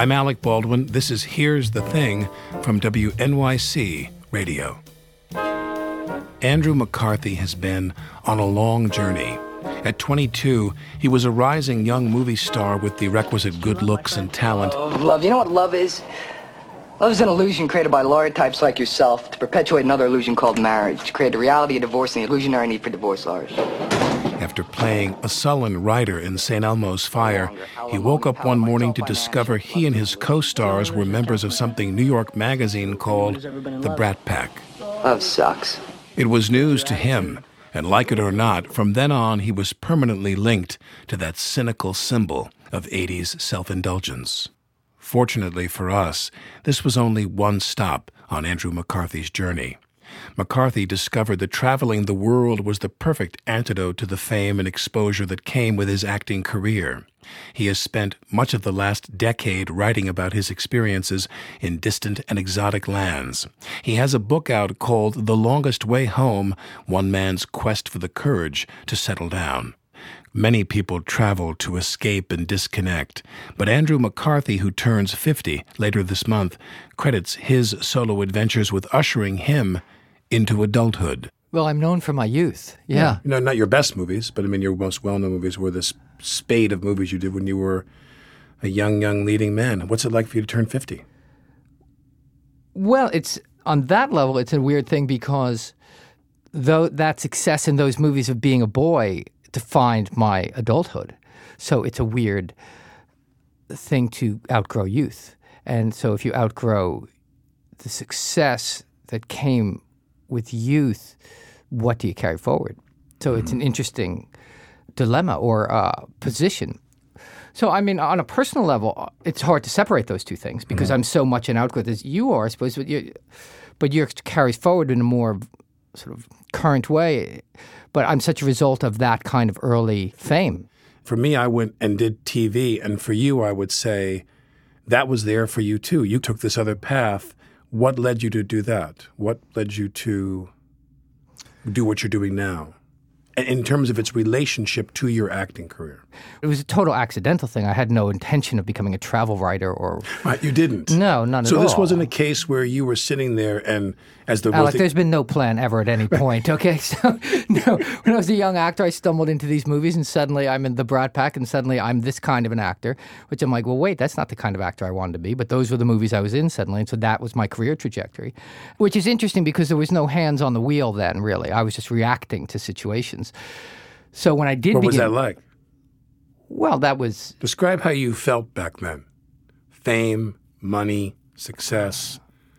I'm Alec Baldwin. This is Here's the Thing from WNYC Radio. Andrew McCarthy has been on a long journey. At 22, he was a rising young movie star with the requisite good looks and talent. Love. You know what love is? Love is an illusion created by lawyer types like yourself to perpetuate another illusion called marriage, to create the reality of divorce and the illusionary need for divorce lawyers. After playing a sullen writer in St. Elmo's Fire, he woke up one morning to discover he and his co-stars were members of something New York Magazine called the Brat Pack. Love sucks. It was news to him, and like it or not, from then on he was permanently linked to that cynical symbol of 80s self-indulgence. Fortunately for us, this was only one stop on Andrew McCarthy's journey. McCarthy discovered that traveling the world was the perfect antidote to the fame and exposure that came with his acting career. He has spent much of the last decade writing about his experiences in distant and exotic lands. He has a book out called The Longest Way Home, One Man's Quest for the Courage to Settle Down. Many people travel to escape and disconnect, but Andrew McCarthy, who turns 50 later this month, credits his solo adventures with ushering him into adulthood. Well, I'm known for my youth. Yeah. No, not your best movies, but I mean your most well-known movies were this spade of movies you did when you were a young leading man. What's it like for you to turn 50? Well, it's on that level, it's a weird thing because though that success in those movies of being a boy defined my adulthood. So it's a weird thing to outgrow youth. And so if you outgrow the success that came with youth, what do you carry forward? So it's an interesting dilemma or position. So, I mean, on a personal level, it's hard to separate those two things because I'm so much an outgrowth as you are, I suppose, but yours carries forward in a more sort of current way. But I'm such a result of that kind of early fame. For me, I went and did TV, and for you, I would say that was there for you too. You took this other path. What led you to do that? What led you to do what you're doing now? In terms of its relationship to your acting career? It was a total accidental thing. I had no intention of becoming a travel writer or... You didn't? No, none at all. So this wasn't a case where you were sitting there and as the... Alec, there's been no plan ever at any point, okay? So, no, when I was a young actor, I stumbled into these movies and suddenly I'm in the Brat Pack and suddenly I'm this kind of an actor, which I'm like, well, wait, that's not the kind of actor I wanted to be, but those were the movies I was in suddenly, and so that was my career trajectory, which is interesting because there was no hands on the wheel then, really. I was just reacting to situations. So when I did What was that like? Well, that was... Describe how you felt back then. Fame, money, success,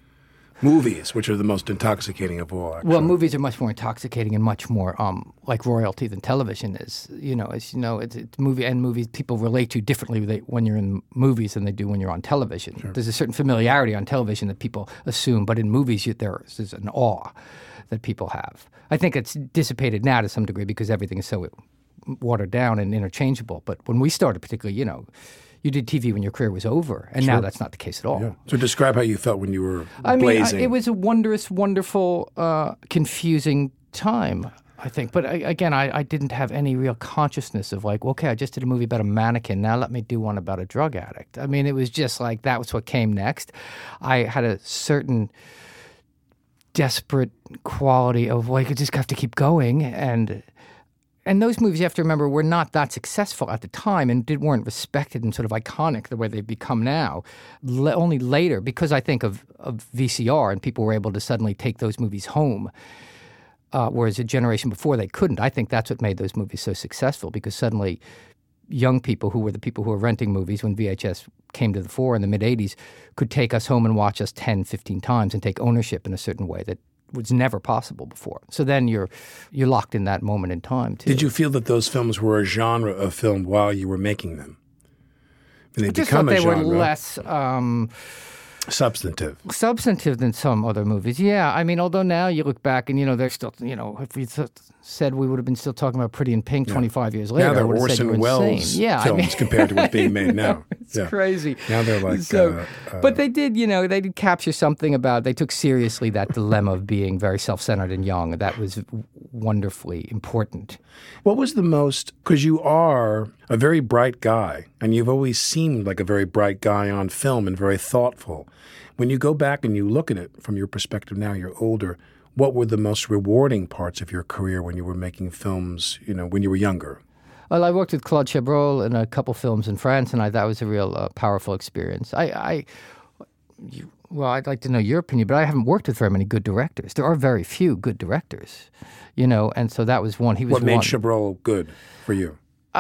movies, which are the most intoxicating of all, actually. Well, movies are much more intoxicating and much more like royalty than television is. You know, as you know, it's movies people relate to differently when you're in movies than they do when you're on television. Sure. There's a certain familiarity on television that people assume, but in movies there's an awe that people have. I think it's dissipated now to some degree because everything is so watered down and interchangeable. But when we started, particularly, you know, you did TV when your career was over, and now that's not the case at all. Yeah. So describe how you felt when you were blazing. It was a wondrous, wonderful, confusing time, I think. But again, I didn't have any real consciousness of like, okay, I just did a movie about a mannequin. Now let me do one about a drug addict. I mean, it was just like that was what came next. I had a certain desperate quality of like, I just have to keep going. And those movies, you have to remember, were not that successful at the time and weren't respected and sort of iconic the way they've become now. Only later, because I think of VCR and people were able to suddenly take those movies home, whereas a generation before they couldn't. I think that's what made those movies so successful because suddenly young people who were the people who were renting movies when VHS came to the fore in the mid-'80s could take us home and watch us 10, 15 times and take ownership in a certain way that was never possible before. So then you're locked in that moment in time, too. Did you feel that those films were a genre of film while you were making them? I just thought they were less... Substantive than some other movies. Yeah, I mean, although now you look back and, you know, they're still, you know, if we said we would have been still talking about Pretty in Pink 25 years later. Now they're Orson Welles films compared to what's being made now. It's crazy. Now they're like... but they did, you know, they did capture something about, they took seriously that dilemma of being very self-centered and young. That was wonderfully important. What was the most, because you are a very bright guy, and you've always seemed like a very bright guy on film and very thoughtful. When you go back and you look at it from your perspective now, you're older, what were the most rewarding parts of your career when you were making films, when you were younger? Well, I worked with Claude Chabrol in a couple films in France, and that was a real powerful experience. I'd like to know your opinion, but I haven't worked with very many good directors. There are very few good directors, and so that was one. What made Chabrol good for you?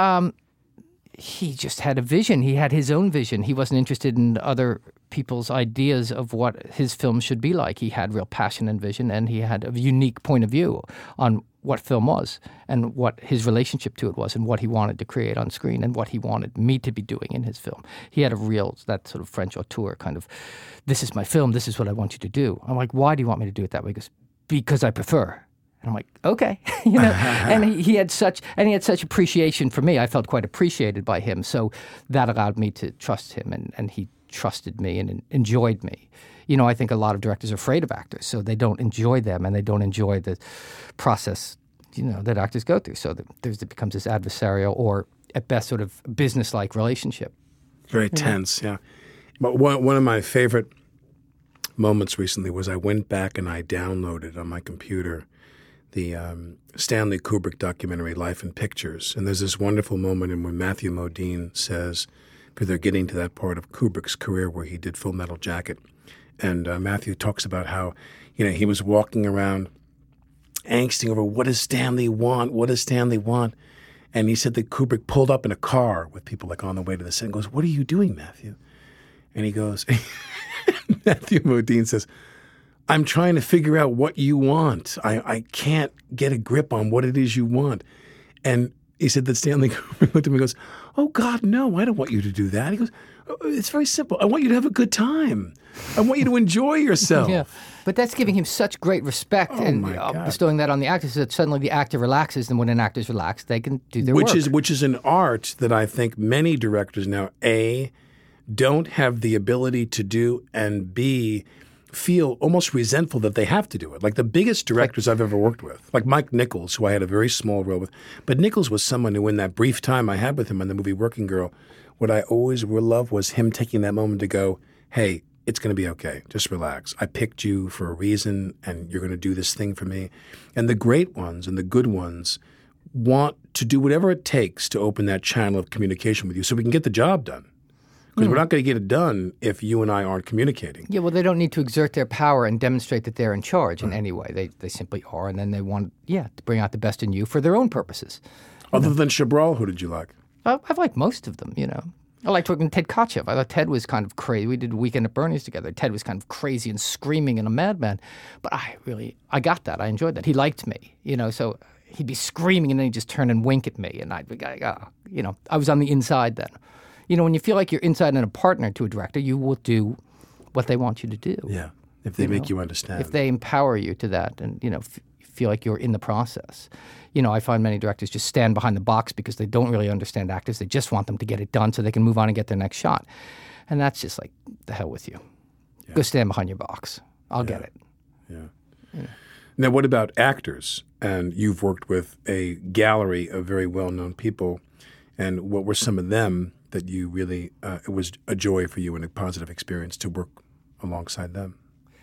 He just had a vision. He had his own vision. He wasn't interested in other people's ideas of what his film should be like. He had real passion and vision, and he had a unique point of view on what film was and what his relationship to it was and what he wanted to create on screen and what he wanted me to be doing in his film. He had that sort of French auteur kind of, this is my film, this is what I want you to do. I'm like, why do you want me to do it that way? He goes, because I prefer. And I'm like, okay, and he had such appreciation for me. I felt quite appreciated by him. So that allowed me to trust him, and he trusted me and enjoyed me. I think a lot of directors are afraid of actors, so they don't enjoy them and they don't enjoy the process, that actors go through. So it becomes this adversarial or at best sort of business-like relationship. Very tense, yeah. But one of my favorite moments recently was I went back and I downloaded on my computer the Stanley Kubrick documentary Life in Pictures. And there's this wonderful moment in when Matthew Modine says, because they're getting to that part of Kubrick's career where he did Full Metal Jacket, and Matthew talks about how, he was walking around angsting over what does Stanley want? What does Stanley want? And he said that Kubrick pulled up in a car with people like on the way to the set and goes, what are you doing, Matthew? And he goes, Matthew Modine says, I'm trying to figure out what you want. I can't get a grip on what it is you want. And he said that Stanley Kubrick looked at him and goes, oh, God, no, I don't want you to do that. He goes, it's very simple. I want you to have a good time. I want you to enjoy yourself. Yeah. But that's giving him such great respect and bestowing that on the actors so that suddenly the actor relaxes, and when an actor's relaxed, they can do their work. Which is an art that I think many directors now, A, don't have the ability to do, and B, feel almost resentful that they have to do it. Like the biggest directors I've ever worked with, like Mike Nichols, who I had a very small role with. But Nichols was someone who, in that brief time I had with him on the movie Working Girl, what I always will love was him taking that moment to go, hey, it's going to be okay. Just relax. I picked you for a reason, and you're going to do this thing for me. And the great ones and the good ones want to do whatever it takes to open that channel of communication with you so we can get the job done. Because we're not going to get it done if you and I aren't communicating. Yeah, well, they don't need to exert their power and demonstrate that they're in charge in any way. They simply are, and then they want, to bring out the best in you for their own purposes. Other than Chabrol, who did you like? I've liked most of them, I liked working with Ted Kotcheff. I thought Ted was kind of crazy. We did Weekend at Bernie's together. Ted was kind of crazy and screaming and a madman. But I got that. I enjoyed that. He liked me, so he'd be screaming and then he'd just turn and wink at me. And I'd be like, I was on the inside then. When you feel like you're inside and a partner to a director, you will do what they want you to do. Yeah, if they make you understand. If they empower you to that and, feel like you're in the process. I find many directors just stand behind the box because they don't really understand actors. They just want them to get it done so they can move on and get their next shot. And that's just like, the hell with you. Yeah. Go stand behind your box. I'll get it. Yeah. Now, what about actors? And you've worked with a gallery of very well-known people. And what were some of them that you really, it was a joy for you and a positive experience to work alongside them?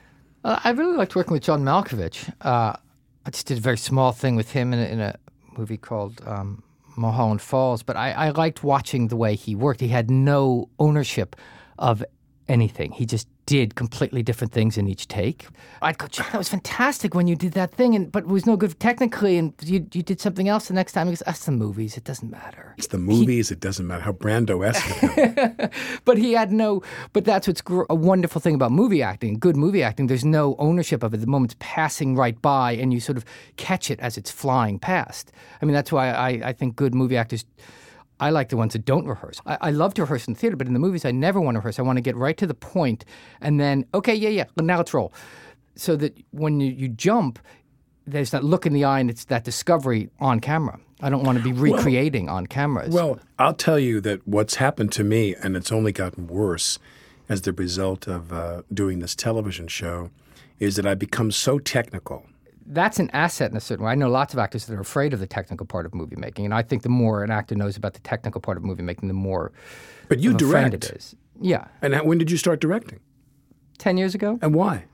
I really liked working with John Malkovich. I just did a very small thing with him in a movie called Mulholland Falls, but I liked watching the way he worked. He had no ownership of anything. He just did completely different things in each take. I'd go, that was fantastic when you did that thing, but it was no good technically, and you did something else the next time. He goes, that's the movies. It doesn't matter. It's the movies. It doesn't matter. How Brando-esque of him. But that's what's a wonderful thing about movie acting, good movie acting. There's no ownership of it. The moment's passing right by, and you sort of catch it as it's flying past. I mean, that's why I think good movie actors, I like the ones that don't rehearse. I love to rehearse in the theater, but in the movies, I never want to rehearse. I want to get right to the point, and then, okay, now let's roll. So that when you jump, there's that look in the eye, and it's that discovery on camera. I don't want to be recreating on cameras. Well, I'll tell you that what's happened to me, and it's only gotten worse as the result of doing this television show, is that I've become so technical that's an asset in a certain way. I know lots of actors that are afraid of the technical part of movie making, and I think the more an actor knows about the technical part of movie making, the more But you of a friend direct. it is. Yeah. And when did you start directing? 10 years ago? And why?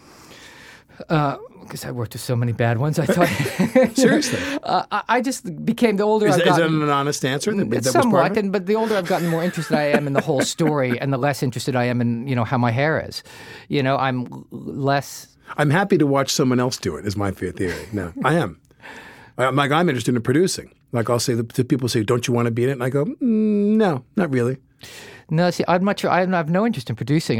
Because I worked with so many bad ones. I thought Seriously. I just became the older Is I've that gotten. an honest answer? That was Somewhat, part of it? but the older I've gotten, the more interested I am in the whole story, and the less interested I am in how my hair is. I'm less. I'm happy to watch someone else do it, is my theory. No, I am. I'm interested in producing. Like I'll say, the people say, don't you want to be in it? And I go, no, not really. No, see, I have no interest in producing.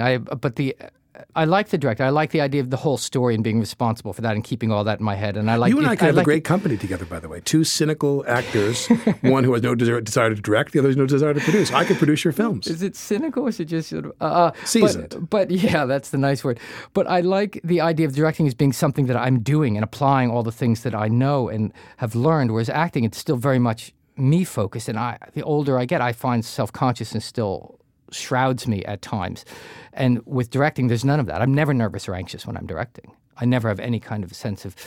I like the director. I like the idea of the whole story and being responsible for that and keeping all that in my head. And I like You and I could have a like great company together, by the way. Two cynical actors, one who has no desire to direct, the other has no desire to produce. I could produce your films. Is it cynical or is it just sort of Seasoned? But yeah, that's the nice word. But I like the idea of directing as being something that I'm doing and applying all the things that I know and have learned. Whereas acting, it's still very much me focused. And the older I get, I find self-consciousness still shrouds me at times. And with directing, there's none of that. I'm never nervous or anxious when I'm directing. I never have any kind of sense of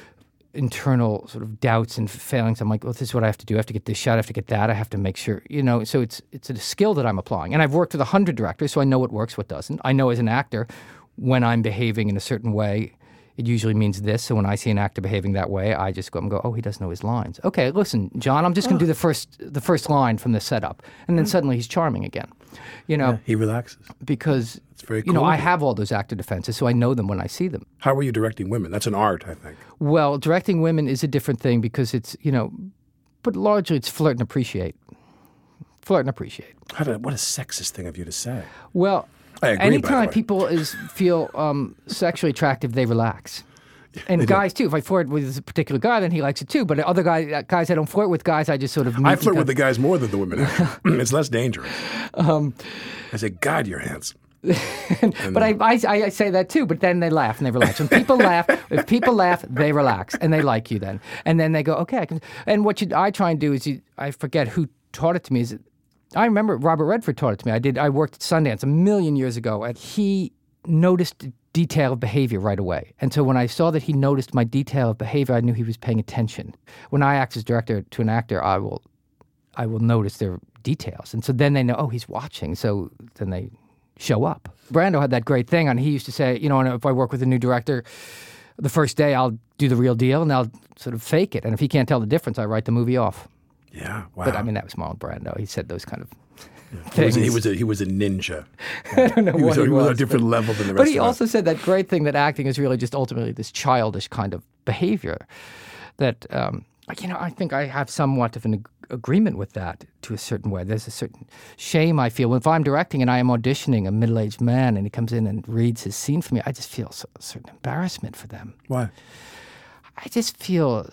internal sort of doubts and failings. I'm like, well, this is what I have to do. I have to get this shot. I have to get that. I have to make sure, So it's a skill that I'm applying. And I've worked with 100 directors, so I know what works, what doesn't. I know as an actor, when I'm behaving in a certain way, it usually means this. So when I see an actor behaving that way, I just go up and go, oh, he doesn't know his lines. Okay, listen, John, I'm just going to do the first line from the setup. And then suddenly he's charming again. Yeah, he relaxes. Because, It's very cool. I have all those actor defenses, so I know them when I see them. How are you directing women? That's an art, I think. Well, directing women is a different thing because it's, but largely it's flirt and appreciate. Flirt and appreciate. What a sexist thing of you to say. Well, I agree, by the anytime way. people feel sexually attractive, they relax. And guys, too. If I flirt with a particular guy, then he likes it, too. But other guys I don't flirt with, guys I just sort of meet. I flirt with the guys more than the women. It's less dangerous. I say, God, you're handsome. But I say that, too. But then they laugh and they relax. When people laugh, if people laugh, they relax. And they like you then. And then they go, okay, I can. And what I try and do is, I forget who taught it to me. I remember Robert Redford taught it to me. I worked at Sundance a million years ago. And he noticed detail of behavior right away. And so when I saw that he noticed my detail of behavior, I knew he was paying attention. When I act as director to an actor, I will notice their details. And so then they know, oh, he's watching. So then they show up. Brando had that great thing, and he used to say, and if I work with a new director, the first day I'll do the real deal and I'll sort of fake it. And if he can't tell the difference, I write the movie off. Yeah, wow. But that was Marlon Brando. He said those kind of He was a ninja. I don't know He was what on he a was, different level than the rest But he of us. also said that great thing that acting is really just ultimately this childish kind of behavior that, I think I have somewhat of an agreement with that to a certain way. There's a certain shame I feel. If I'm directing and I am auditioning a middle-aged man and he comes in and reads his scene for me, I just feel a certain embarrassment for them. Why? I just feel...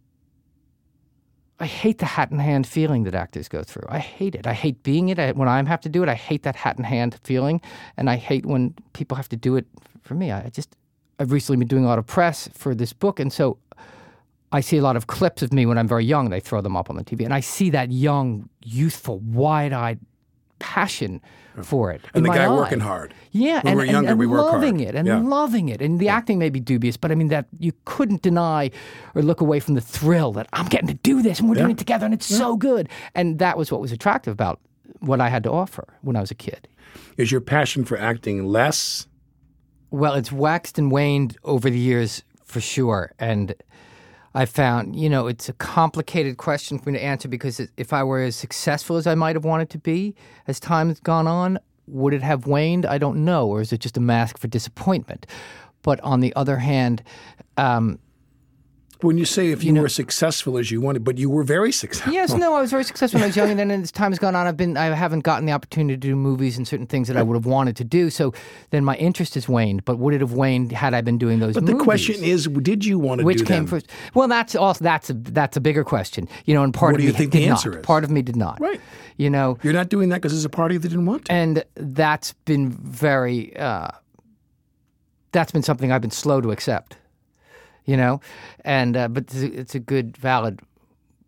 I hate the hat in hand feeling that actors go through. I hate it. I hate being it. When I have to do it, I hate that hat in hand feeling, and I hate when people have to do it for me. I've recently been doing a lot of press for this book, and so I see a lot of clips of me when I'm very young. They throw them up on the TV, and I see that young, youthful, wide-eyed passion for it. And in the my guy eye. working hard. Yeah, When we're younger, and we work loving hard. it, and Yeah. loving it. And the acting may be dubious, but I mean that you couldn't deny or look away from the thrill that I'm getting to do this and we're doing it together and it's so good. And that was what was attractive about what I had to offer when I was a kid. Is your passion for acting less? Well, it's waxed and waned over the years for sure. And I found, it's a complicated question for me to answer because if I were as successful as I might have wanted to be as time has gone on, would it have waned? I don't know. Or is it just a mask for disappointment? But on the other hand, When you say if you were successful as you wanted, but you were very successful. yes, no, I was very successful when I was young, and then as time has gone on, I haven't gotten the opportunity to do movies and certain things that I would have wanted to do. So then my interest has waned. But would it have waned had I been doing those But movies? the question is, did you want to Which do came them? first? Well, that's a bigger question. And part What of do you me think did the not. answer is? Part of me did not. Right. You're You're not doing that because there's a party that didn't want to. and that's been very. That's been something I've been slow to accept. And but it's a good, valid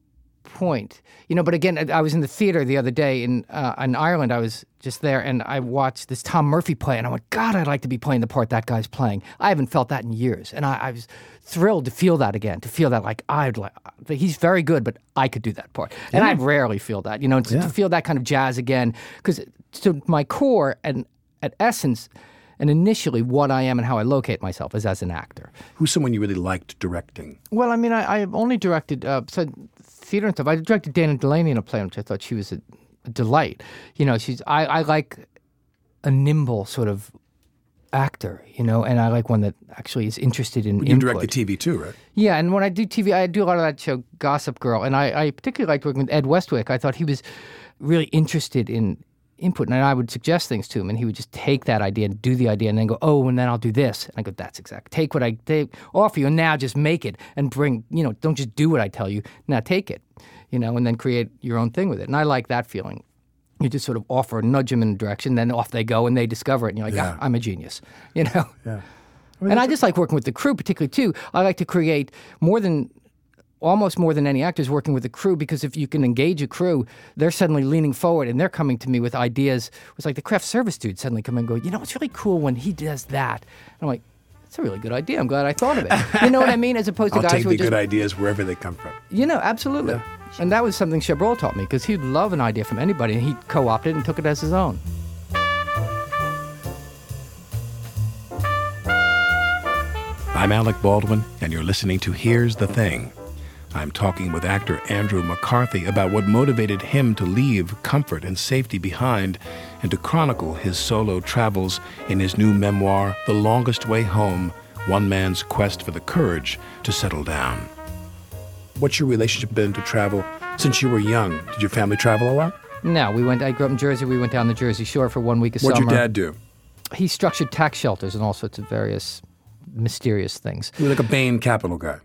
point. But again, I was in the theater the other day in Ireland. I was just there, and I watched this Tom Murphy play, and I went, God, I'd like to be playing the part that guy's playing. I haven't felt that in years, and I was thrilled to feel that again, to feel that he's very good, but I could do that part. And I rarely feel that, to feel that kind of jazz again, because to my core and at essence, and initially what I am and how I locate myself is as an actor. Who's someone you really liked directing? Well, I mean, I've only directed theater and stuff. I directed Dana Delaney in a play, which I thought she was a delight. I like a nimble sort of actor, and I like one that actually is interested in You input. direct the TV too, right? Yeah, and when I do TV, I do a lot of that show, Gossip Girl, and I particularly liked working with Ed Westwick. I thought he was really interested in input, and I would suggest things to him, and he would just take that idea and do the idea, and then go, oh, and then I'll do this. And I go, that's exact. Take what I offer you, and now just make it and bring, don't just do what I tell you. Now take it, and then create your own thing with it. And I like that feeling. You just sort of offer, nudge them in a direction, then off they go, and they discover it, and you're like, I'm a genius, Yeah. And I just like working with the crew, particularly, too. I like to create almost more than any actors working with a crew, because if you can engage a crew, they're suddenly leaning forward and they're coming to me with ideas. It's like the craft service dude suddenly come and go, it's really cool when he does that. And I'm like, it's a really good idea. I'm glad I thought of it. You know what I mean? As opposed to I'll guys take who the are just, good ideas wherever they come from. Absolutely. Yeah. And that was something Chabrol taught me, because he'd love an idea from anybody, and he co-opted and took it as his own. I'm Alec Baldwin, and you're listening to Here's the Thing. I'm talking with actor Andrew McCarthy about what motivated him to leave comfort and safety behind and to chronicle his solo travels in his new memoir, The Longest Way Home, One Man's Quest for the Courage to Settle Down. What's your relationship been to travel since you were young? Did your family travel a lot? No, I grew up in Jersey. We went down the Jersey Shore for 1 week of summer. What'd your dad do? He structured tax shelters and all sorts of various mysterious things. You're like a Bain Capital guy.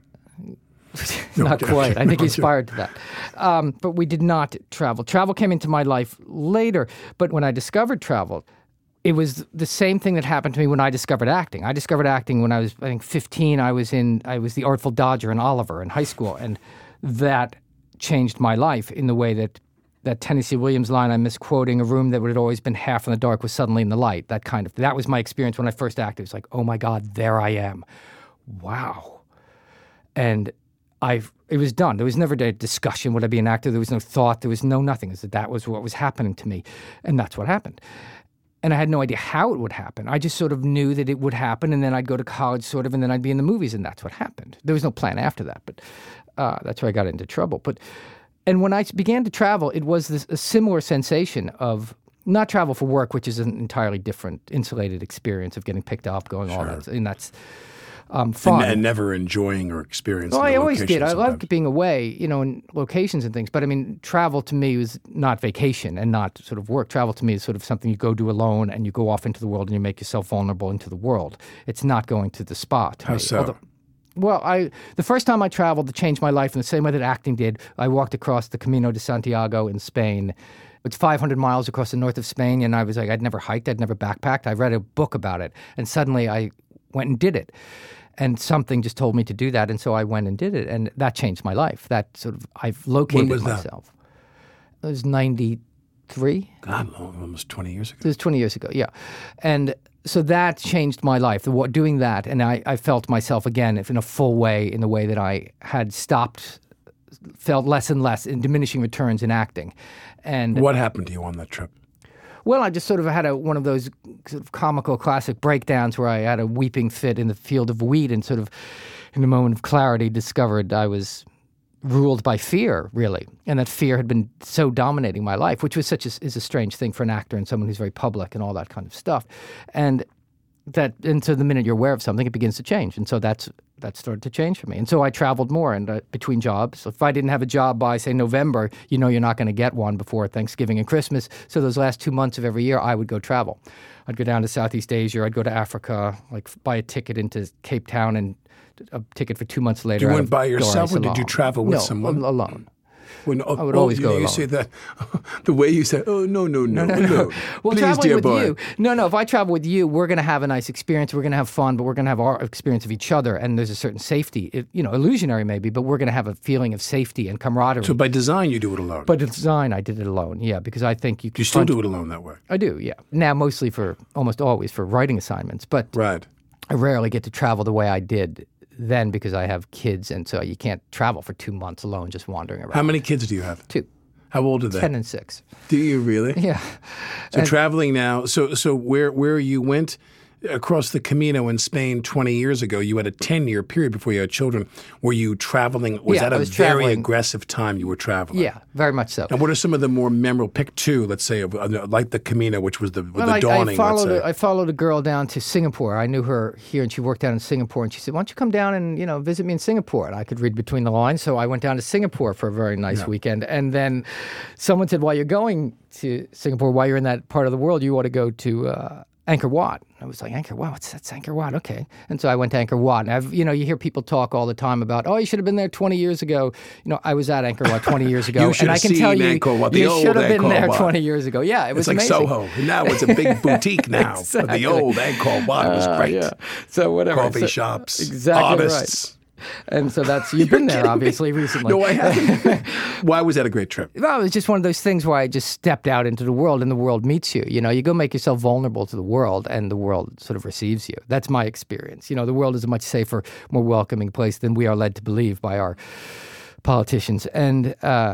Not quite. I think he aspired to that. But we did not travel. Travel came into my life later. But when I discovered travel, it was the same thing that happened to me when I discovered acting. I discovered acting when I was, 15. I was the Artful Dodger in Oliver in high school. And that changed my life in the way that Tennessee Williams line I'm misquoting, a room that would have always been half in the dark was suddenly in the light. That was my experience when I first acted. It was like, oh my God, there I am. Wow. And it was done. There was never a discussion, would I be an actor? There was no thought. There was no nothing. That was what was happening to me. And that's what happened. And I had no idea how it would happen. I just sort of knew that it would happen, and then I'd go to college sort of, and then I'd be in the movies, and that's what happened. There was no plan after that, but that's where I got into trouble. And when I began to travel, it was a similar sensation of not travel for work, which is an entirely different, insulated experience of getting picked up, going all that. And that's fun. And never enjoying or experiencing. I always did. I loved being away, in locations and things. But I mean, travel to me was not vacation and not sort of work. Travel to me is sort of something you go do alone, and you go off into the world and you make yourself vulnerable into the world. It's not going to the spa. How so? The first time I traveled to change my life in the same way that acting did, I walked across the Camino de Santiago in Spain. It's 500 miles across the north of Spain, and I was like, I'd never hiked, I'd never backpacked. I read a book about it, and suddenly I went and did it. And something just told me to do that, and so I went and did it, and that changed my life. I've located myself. It was 93. God, almost 20 years ago. It was 20 years ago, yeah. And so that changed my life, doing that, and I felt myself again in a full way, in the way that I had felt less and less in diminishing returns in acting. And what happened to you on that trip? Well, I just sort of had one of those sort of comical classic breakdowns where I had a weeping fit in the field of wheat, and sort of in a moment of clarity discovered I was ruled by fear, really, and that fear had been so dominating my life, which was is a strange thing for an actor and someone who's very public and all that kind of stuff. And so the minute you're aware of something, it begins to change. And so that started to change for me. And so I traveled more, and between jobs. So if I didn't have a job by, say, November, you're not going to get one before Thanksgiving and Christmas. So those last 2 months of every year, I would go travel. I'd go down to Southeast Asia. I'd go to Africa, buy a ticket into Cape Town and a ticket for 2 months later. You went by yourself, or did you travel with someone? Alone. I would always go alone. You say that, the way you say, oh, no. Well, please, traveling dear with boy. you, if I travel with you, we're going to have a nice experience. We're going to have fun, but we're going to have our experience of each other, and there's a certain safety. Illusionary maybe, but we're going to have a feeling of safety and camaraderie. So by design, you do it alone. By design, I did it alone, yeah, because I think you can... You still do it alone that way? I do, yeah. Now, almost always for writing assignments, but right. I rarely get to travel the way I did then because I have kids, and so you can't travel for 2 months alone just wandering around. How many kids do you have? 2. How old are they? 10 and 6. Do you really? Yeah. So traveling now, so where you went across the Camino in Spain 20 years ago, you had a 10-year period before you had children. Were you traveling? Was that a very aggressive time you were traveling? Yeah, very much so. And what are some of the more memorable? Pick 2, let's say, like the Camino, which was the dawning, I followed a girl down to Singapore. I knew her here, and she worked down in Singapore. And she said, "Why don't you come down and visit me in Singapore?" And I could read between the lines, so I went down to Singapore for a very nice weekend. And then someone said, "While you're going to Singapore, while you're in that part of the world, you ought to go to Angkor Wat." I was like, Angkor Wat? What's that? Angkor Wat? Okay. And so I went to Angkor Wat. And you hear people talk all the time about, you should have been there 20 years ago. I was at Angkor Wat 20 years ago. You should have seen Angkor Wat, the old should have been Angkor there Wat. 20 years ago. Yeah, it was amazing. It's like Soho. Now it's a big boutique now. Exactly. But the old Angkor Wat was great. Yeah. So whatever. Coffee shops, exactly artists. Right. And so you've been there, obviously, recently. No, I haven't. Why was that a great trip? Well, it was just one of those things where I just stepped out into the world and the world meets you. You go make yourself vulnerable to the world and the world sort of receives you. That's my experience. The world is a much safer, more welcoming place than we are led to believe by our politicians. And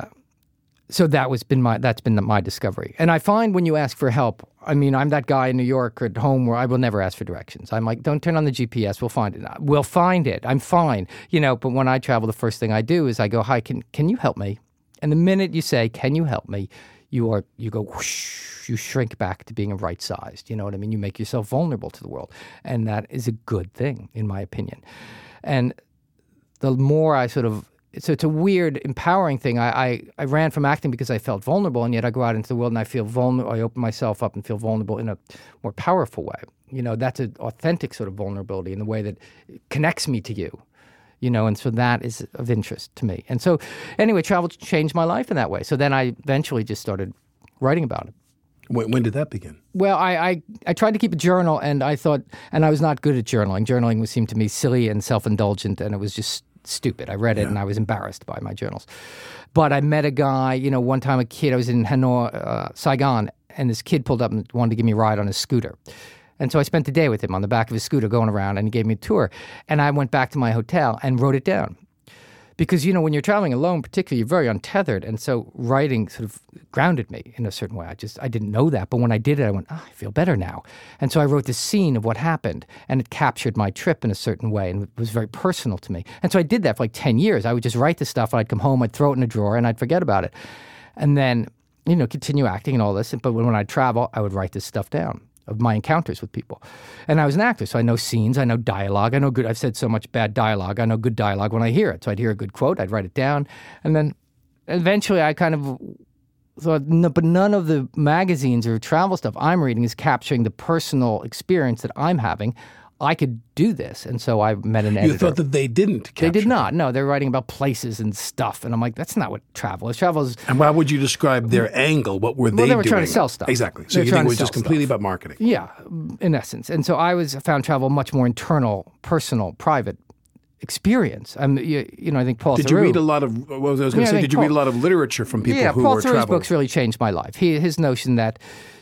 so that's been my discovery. And I find when you ask for help, I'm that guy in New York or at home where I will never ask for directions. I'm like, don't turn on the GPS. We'll find it. We'll find it. I'm fine. But when I travel, the first thing I do is I go, hi, can you help me? And the minute you say, can you help me? You go whoosh, you shrink back to being right-sized. You know what I mean? You make yourself vulnerable to the world. And that is a good thing, in my opinion. And the more I so it's a weird, empowering thing. I ran from acting because I felt vulnerable, and yet I go out into the world and I feel vulnerable. I open myself up and feel vulnerable in a more powerful way. That's an authentic sort of vulnerability in the way that connects me to you. And so that is of interest to me. And so, anyway, travel changed my life in that way. So then I eventually just started writing about it. When did that begin? Well, I tried to keep a journal, and I thought, and I was not good at journaling. Journaling seemed to me silly and self-indulgent, and it was just stupid. I read it and I was embarrassed by my journals. But I met a guy, one time a kid, I was in Hanoi, Saigon, and this kid pulled up and wanted to give me a ride on his scooter. And so I spent the day with him on the back of his scooter going around, and he gave me a tour. And I went back to my hotel and wrote it down. Because, when you're traveling alone, particularly, you're very untethered. And so writing sort of grounded me in a certain way. I didn't know that. But when I did it, I went, I feel better now. And so I wrote this scene of what happened. And it captured my trip in a certain way. And it was very personal to me. And so I did that for like 10 years. I would just write the stuff. And I'd come home, I'd throw it in a drawer, and I'd forget about it. And then, continue acting and all this. But when I'd travel, I would write this stuff down of my encounters with people. And I was an actor, so I know scenes, I know dialogue, I know good, I've said so much bad dialogue, I know good dialogue when I hear it. So I'd hear a good quote, I'd write it down, and then eventually I kind of thought, no, but none of the magazines or travel stuff I'm reading is capturing the personal experience that I'm having. I could do this. And so I met an editor. You thought that they didn't capture They did not. No, they're writing about places and stuff. And I'm like, that's not what travel is. Travel is... And why would you describe their angle? What were they doing? They were trying to sell stuff. Exactly. So you think it was just completely about marketing? Yeah, in essence. And so I found travel much more internal, personal, private experience. I think Paul Theroux... Did you read a lot of... Well, I was going to say, did you read a lot of literature from people who Paul were Theroux's traveling? books really changed my life. His notion that,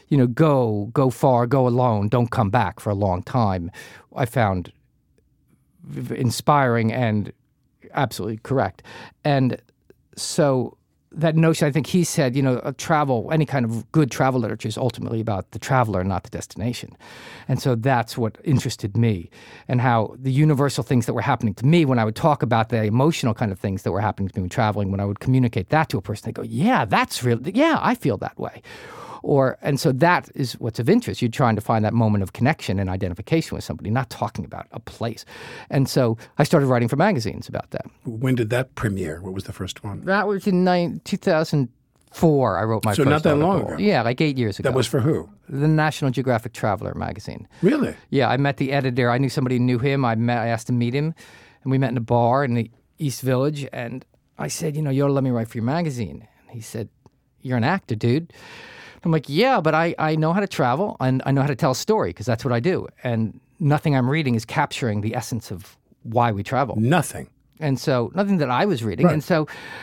go far, go alone, don't come back for a long time, I found inspiring and absolutely correct. And so that notion, I think he said, travel, any kind of good travel literature is ultimately about the traveler, not the destination. And so that's what interested me, and how the universal things that were happening to me when I would talk about the emotional kind of things that were happening to me when traveling, when I would communicate that to a person, they go, yeah, that's real. Yeah, I feel that way. And so that is what's of interest. You're trying to find that moment of connection and identification with somebody, not talking about a place. And so I started writing for magazines about that. When did that premiere? What was the first one? That was in 2004. I wrote my first So not that article. long ago? Yeah, like 8 years ago. That was for who? The National Geographic Traveler magazine. Really? Yeah, I met the editor. I knew somebody who knew him. I asked to meet him, and we met in a bar in the East Village, and I said, you ought to let me write for your magazine. And he said, you're an actor, dude. I'm like, yeah, but I know how to travel and I know how to tell a story because that's what I do. And nothing I'm reading is capturing the essence of why we travel. Nothing. And so nothing that I was reading. Right. And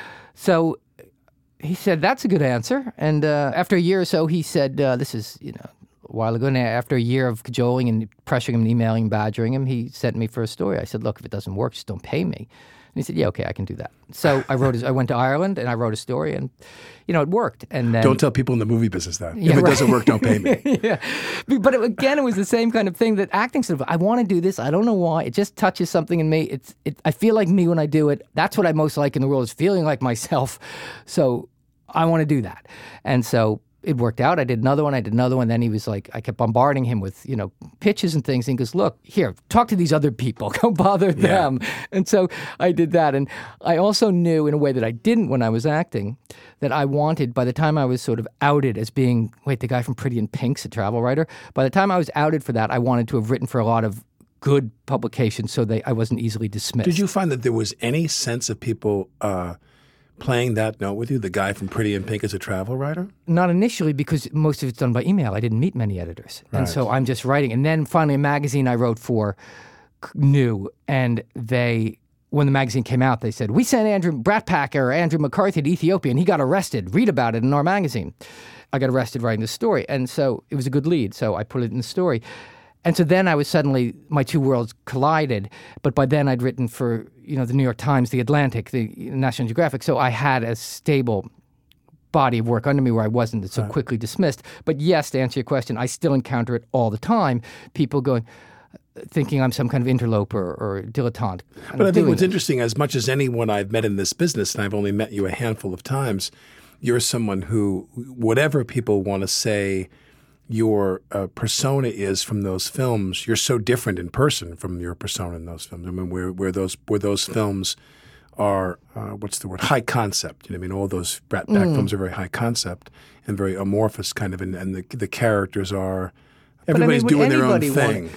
so he said, that's a good answer. And after a year or so, he said, this is, a while ago, and after a year of cajoling and pressuring him and emailing and badgering him, he sent me for a story. I said, look, if it doesn't work, just don't pay me. And he said, yeah, okay, I can do that. So I went to Ireland and I wrote a story and, it worked. And then, don't tell people in the movie business that. Yeah, if it right. doesn't work, don't pay me. Yeah. But again, it was the same kind of thing that acting sort of, I want to do this. I don't know why. It just touches something in me. I feel like me when I do it. That's what I most like in the world is feeling like myself. So I want to do that. And so it worked out. I did another one. Then he was like, I kept bombarding him with, pitches and things. And he goes, look, here, talk to these other people. Go bother them. And so I did that. And I also knew in a way that I didn't when I was acting that I wanted, by the time I was sort of outed as being, the guy from Pretty in Pink's a travel writer. By the time I was outed for that, I wanted to have written for a lot of good publications so I wasn't easily dismissed. Did you find that there was any sense of people playing that note with you, the guy from Pretty in Pink as a travel writer? Not initially, because most of it's done by email. I didn't meet many editors. Right. And so I'm just writing. And then finally a magazine I wrote for knew, and when the magazine came out, they said, we sent Andrew McCarthy to Ethiopia, and he got arrested. Read about it in our magazine. I got arrested writing this story. And so it was a good lead, so I put it in the story. And so then I was suddenly, my two worlds collided. But by then I'd written for, the New York Times, The Atlantic, the National Geographic. So I had a stable body of work under me where I wasn't so quickly dismissed. But yes, to answer your question, I still encounter it all the time. People thinking I'm some kind of interloper or dilettante. But I think what's interesting, as much as anyone I've met in this business, and I've only met you a handful of times, you're someone who, whatever people want to say your persona is from those films, you're so different in person from your persona in those films. I mean, where those films are, high concept. All those Brat Pack films are very high concept and very amorphous kind of, and the characters are, everybody's doing their own thing.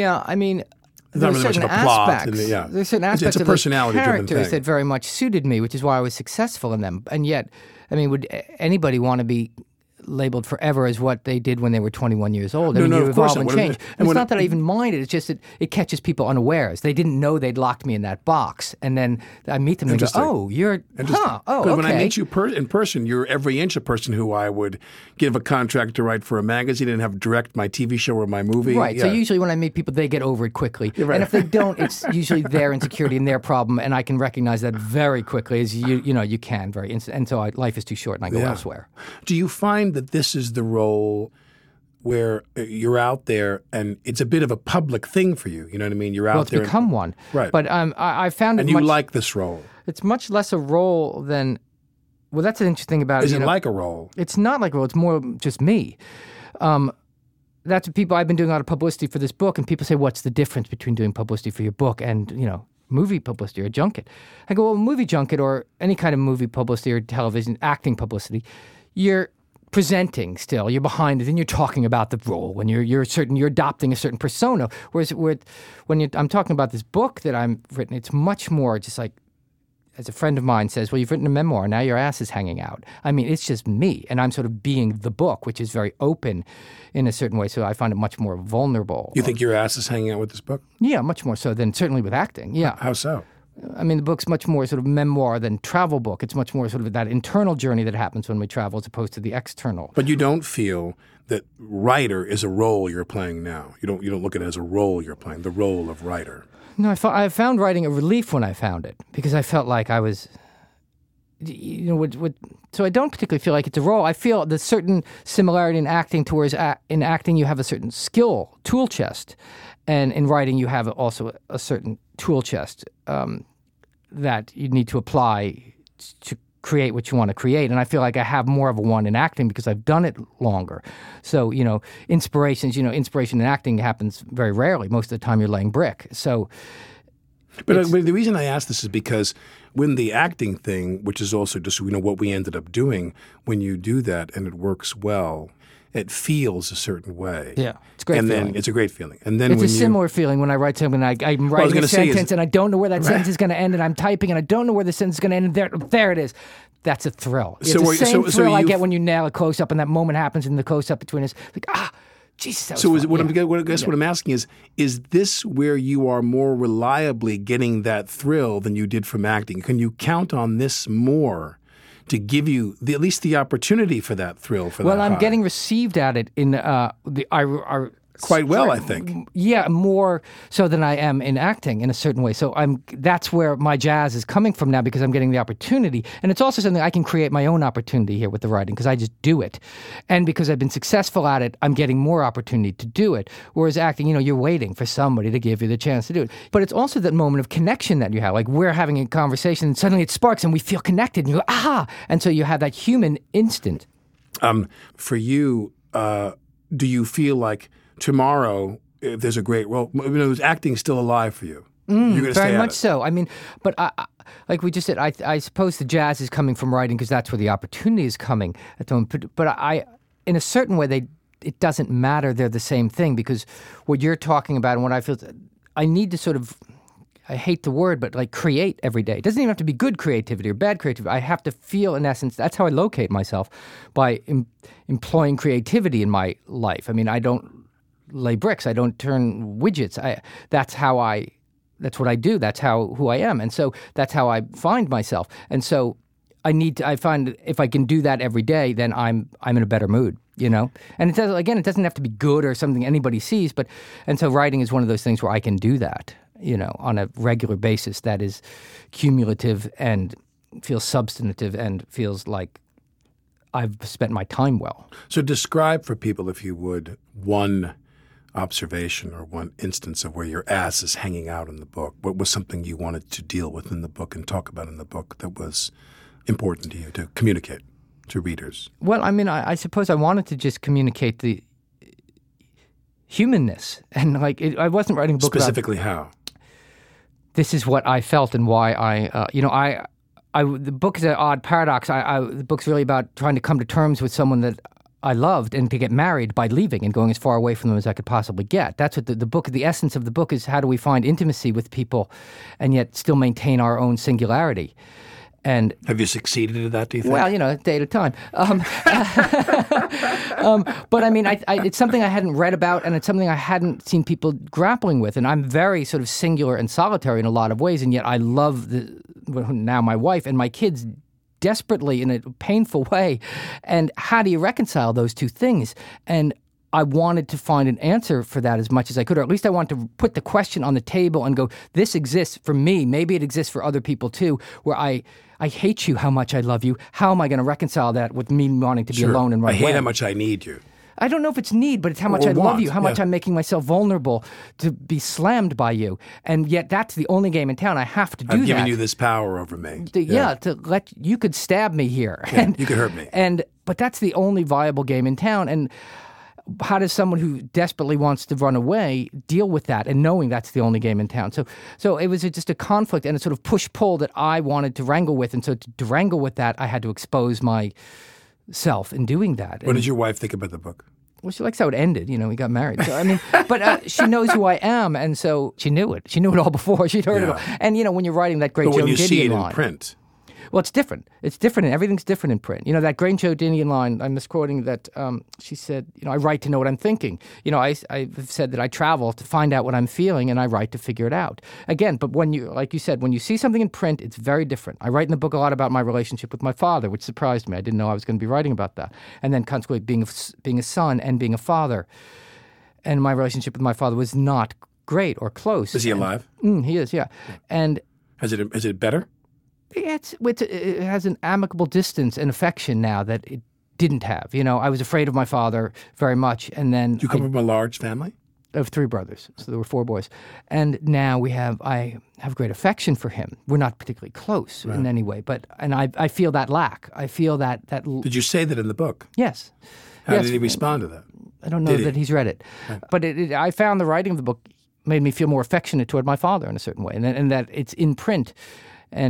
There's certain aspects. There's certain aspects it's a of those personality-driven characters thing that very much suited me, which is why I was successful in them. And yet, would anybody want to be labeled forever as what they did when they were 21 years old? You evolve and change. And it's not that I even mind it. It's just that it catches people unawares. They didn't know they'd locked me in that box. And then I meet them and go, oh, you're, okay. When I meet you in person, you're every inch a person who I would give a contract to write for a magazine and have direct my TV show or my movie. Right. Yeah. So usually when I meet people, they get over it quickly. Right. And if they don't, it's usually their insecurity and their problem. And I can recognize that very quickly, as you can very instant. And so life is too short and I go elsewhere. Do you find that this is the role where you're out there and it's a bit of a public thing for you? You know what I mean? You're out there. It's become one. Right. But I found and it you much, like this role. It's much less a role than, well, that's an interesting thing about it. Is it like a role? It's not like a role. It's more just me. That's what people, I've been doing a lot of publicity for this book, and people say, what's the difference between doing publicity for your book and, movie publicity or a junket? I go, well, movie junket or any kind of movie publicity or television acting publicity, you're presenting still, you're behind it, and you're talking about the role, when you're adopting a certain persona. Whereas I'm talking about this book that I've written, it's much more just like, as a friend of mine says, well, you've written a memoir, now your ass is hanging out. It's just me, and I'm sort of being the book, which is very open in a certain way, so I find it much more vulnerable. You think your ass is hanging out with this book? Yeah, much more so than certainly with acting, yeah. How so? The book's much more sort of memoir than travel book. It's much more sort of that internal journey that happens when we travel as opposed to the external. But you don't feel that writer is a role you're playing now. You don't look at it as a role you're playing, the role of writer. No, I found writing a relief when I found it, because I felt like I was, so I don't particularly feel like it's a role. I feel there's certain similarity in acting to whereas in acting you have a certain skill, tool chest, and in writing you have also a certain tool chest that you need to apply to create what you want to create. And I feel like I have more of a one in acting because I've done it longer. So, inspiration in acting happens very rarely. Most of the time you're laying brick. So, But the reason I ask this is because when the acting thing, which is also just what we ended up doing, when you do that and it works well, it feels a certain way. Yeah, it's a great and feeling. then it's a great feeling. And then It's when a similar feeling when I write something. I'm writing a sentence and I don't know where that sentence is going to end, and I'm typing and I don't know where the sentence is going to end. And there it is. That's a thrill. It's the same thrill I get when you nail a close up and that moment happens in the close up between us. Like, Jesus, that was fun. What I'm asking is this where you are more reliably getting that thrill than you did from acting? Can you count on this more to give you at least the opportunity for that thrill? Well, I'm getting received at it in quite well, I think. Yeah, more so than I am in acting in a certain way. So that's where my jazz is coming from now, because I'm getting the opportunity. And it's also something I can create my own opportunity here with the writing, because I just do it. And because I've been successful at it, I'm getting more opportunity to do it. Whereas acting, you're waiting for somebody to give you the chance to do it. But it's also that moment of connection that you have. Like, we're having a conversation and suddenly it sparks and we feel connected and you go, aha! And so you have that human instant. For you, do you feel like tomorrow, if there's a great role, is acting still alive for you? You're going to stay very at much it. so. I mean, but like we just said, I suppose the jazz is coming from writing because that's where the opportunity is coming at the moment. But in a certain way, it doesn't matter. They're the same thing, because what you're talking about and what I feel, I need to sort of, I hate the word, but like create every day. It doesn't even have to be good creativity or bad creativity. I have to feel, in essence, that's how I locate myself, by employing creativity in my life. I mean, I don't lay bricks. I don't turn widgets. That's what I do. That's who I am. And so that's how I find myself. And so I find if I can do that every day, then I'm in a better mood, And it doesn't have to be good or something anybody sees, and so writing is one of those things where I can do that, on a regular basis that is cumulative and feels substantive and feels like I've spent my time well. So describe for people, if you would, one observation or one instance of where your ass is hanging out in the book. What was something you wanted to deal with in the book and talk about in the book that was important to you to communicate to readers? Well, I mean, I suppose I wanted to just communicate the humanness. And I wasn't writing a book Specifically how? This is what I felt and why the book is an odd paradox. The book's really about trying to come to terms with someone that I loved and to get married by leaving and going as far away from them as I could possibly get. That's what the essence of the book is. How do we find intimacy with people and yet still maintain our own singularity? And have you succeeded at that, do you think? Well, a day at a time. But I mean, it's something I hadn't read about, and it's something I hadn't seen people grappling with. And I'm very sort of singular and solitary in a lot of ways, and yet I love now my wife and my kids desperately in a painful way. And how do you reconcile those two things? And I wanted to find an answer for that as much as I could, or at least I wanted to put the question on the table and go, this exists for me. Maybe it exists for other people too, where I hate you how much I love you. How am I going to reconcile that with me wanting to be alone and run away? I hate how much I need you. I don't know if it's need, but it's how much I love you, how much I'm making myself vulnerable to be slammed by you. And yet that's the only game in town. I have to do that. I've given you this power over me. You could stab me here. Yeah, you could hurt me. But that's the only viable game in town. And how does someone who desperately wants to run away deal with that and knowing that's the only game in town? So it was just a conflict and a sort of push-pull that I wanted to wrangle with. And so to wrangle with that, I had to expose myself in doing that. What did your wife think about the book? Well, she likes how it ended. We got married. So, I mean, but she knows who I am, and so she knew it. She knew it all before. She'd heard it all. And, when you're writing that great Joan Didion line. But when you see it in print. Well, it's different. It's different, and everything's different in print. That great Joan Didion line, I'm misquoting that she said, I write to know what I'm thinking. I've said that I travel to find out what I'm feeling, and I write to figure it out. Again, but like you said, when you see something in print, it's very different. I write in the book a lot about my relationship with my father, which surprised me. I didn't know I was going to be writing about that. And then consequently being a son and being a father. And my relationship with my father was not great or close. Is he alive? He is, yeah. And is it better? It has an amicable distance and affection now that it didn't have. I was afraid of my father very much, and then you come from a large family? I have 3 brothers, so there were 4 boys, and now I have great affection for him. We're not particularly close in any way, and I feel that lack. I feel that. Did you say that in the book? Yes. How did he respond to that? I don't know that he's read it, but I found the writing of the book made me feel more affectionate toward my father in a certain way, and that it's in print, and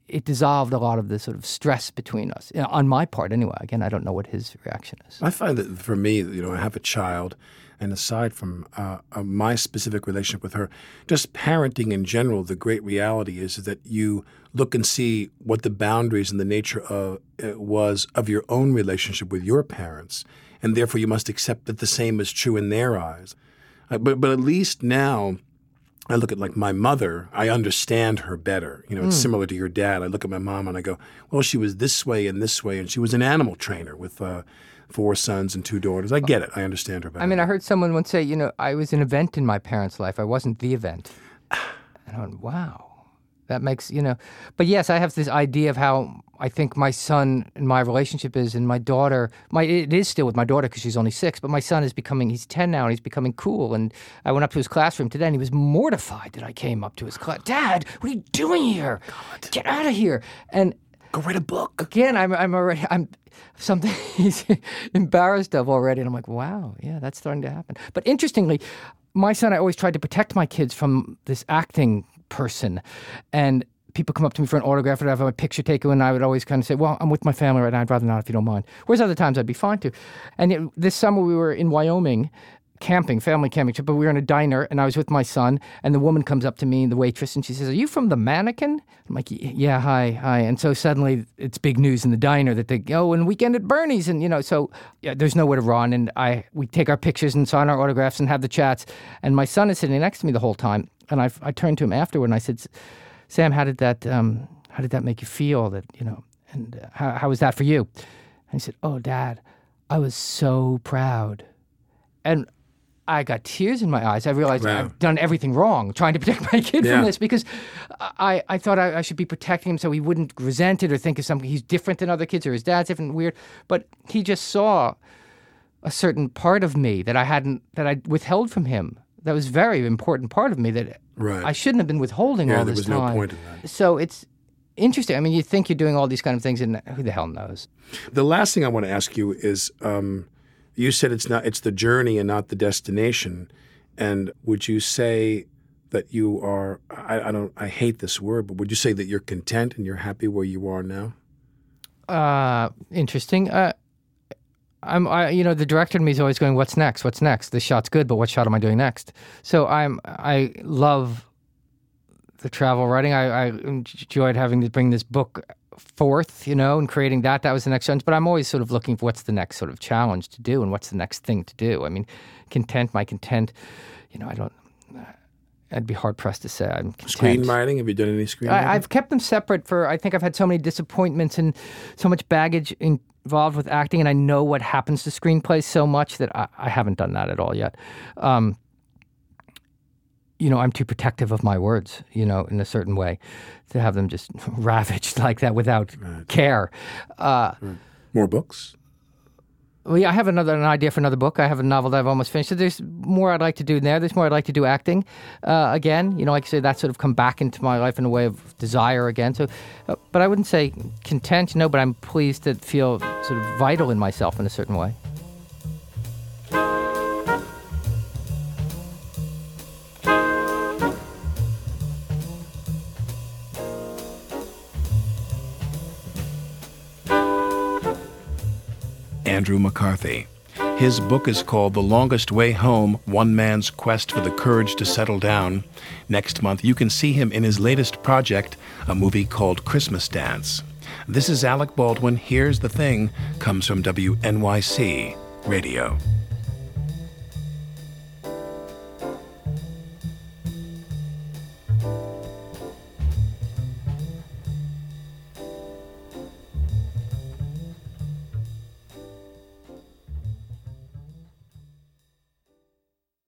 it dissolved a lot of the sort of stress between us, on my part anyway. Again, I don't know what his reaction is. I find that for me, I have a child, and aside from my specific relationship with her, just parenting in general, the great reality is that you look and see what the boundaries and the nature was of your own relationship with your parents, and therefore you must accept that the same is true in their eyes. But at least now, I look at like my mother, I understand her better. It's similar to your dad. I look at my mom and I go, well, she was this way, and she was an animal trainer with 4 sons and 2 daughters. I get it. I understand her better. I mean, I heard someone once say, I was an event in my parents' life. I wasn't the event. And I went, wow. That makes, But yes, I have this idea of how I think my son and my relationship is, and my daughter, it is still with my daughter because she's only 6, but my son is he's 10 now, and he's becoming cool. And I went up to his classroom today, and he was mortified that I came up to his class. Dad, what are you doing here? God. Get out of here. And go write a book. Again, I'm something he's embarrassed of already. And I'm like, wow, yeah, that's starting to happen. But interestingly, my son, I always tried to protect my kids from this acting person. And people come up to me for an autograph or have a picture taken, and I would always kind of say, well, I'm with my family right now. I'd rather not if you don't mind. Whereas other times I'd be fine to. And this summer we were in Wyoming family camping trip, but we were in a diner, and I was with my son, and the woman comes up to me, the waitress, and she says, are you from the Mannequin? I'm like, yeah, hi. And so suddenly it's big news in the diner that they go and Weekend at Bernie's, and so there's nowhere to run, and we take our pictures and sign our autographs and have the chats, and my son is sitting next to me the whole time, and I turned to him afterward and I said, Sam, how did that make you feel? That and how was that for you? And he said, oh, Dad, I was so proud, and I got tears in my eyes. I realized I've done everything wrong trying to protect my kid from this, because I thought I should be protecting him so he wouldn't resent it or think of something. He's different than other kids, or his dad's different and weird. But he just saw a certain part of me that I withheld from him. That was a very important part of me that I shouldn't have been withholding all this time. There was no point in that. So it's interesting. I mean, you think you're doing all these kind of things, and who the hell knows? The last thing I want to ask you is, you said it's the journey and not the destination. And would you say that you are, I hate this word, but would you say that you're content and you're happy where you are now? Interesting. The director in me is always going, what's next? What's next? This shot's good, but what shot am I doing next? So I love the travel writing. I enjoyed having to bring this book forth, and creating that. That was the next challenge. But I'm always sort of looking for what's the next sort of challenge to do and what's the next thing to do. I mean, my content, I'd be hard-pressed to say I'm content. Screenwriting? Have you done any screenwriting? I've kept them separate I think I've had so many disappointments and so much baggage involved with acting, and I know what happens to screenplays so much that I haven't done that at all yet. I'm too protective of my words, in a certain way, to have them just ravaged like that without care. More books? Well, yeah, I have an idea for another book. I have a novel that I've almost finished. So there's more I'd like to do there. There's more I'd like to do acting again. Like I say, that's sort of come back into my life in a way of desire again. So, but I wouldn't say content, but I'm pleased to feel sort of vital in myself in a certain way. Andrew McCarthy. His book is called The Longest Way Home, One Man's Quest for the Courage to Settle Down. Next month, you can see him in his latest project, a movie called Christmas Dance. This is Alec Baldwin. Here's the Thing, comes from WNYC Radio.